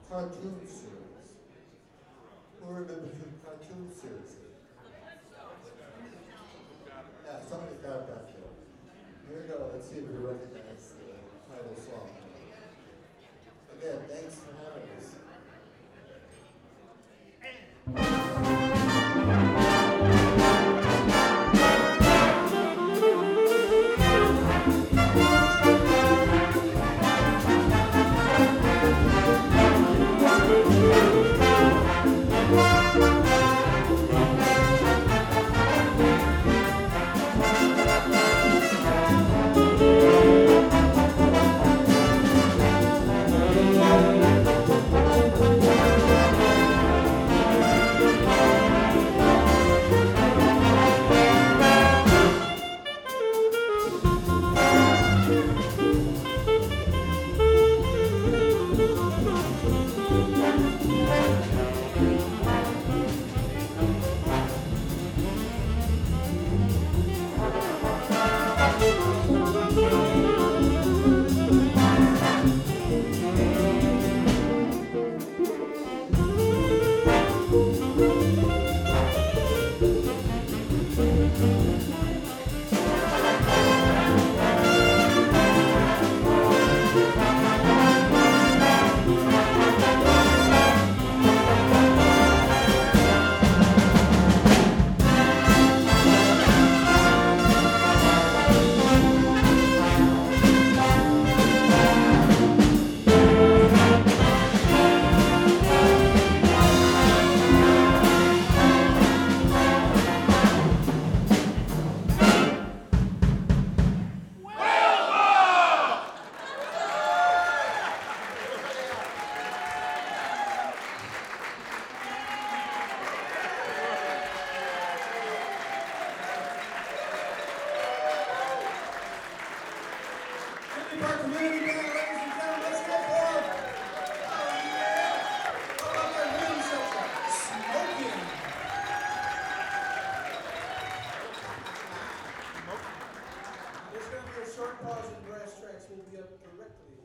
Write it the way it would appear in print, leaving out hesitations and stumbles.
cartoon series. Who remembers the cartoon series? Yeah, somebody got it back there. Here we go. Let's see if we recognize the title song. Again, thanks for having us. Short pause in brass tracks will be up directly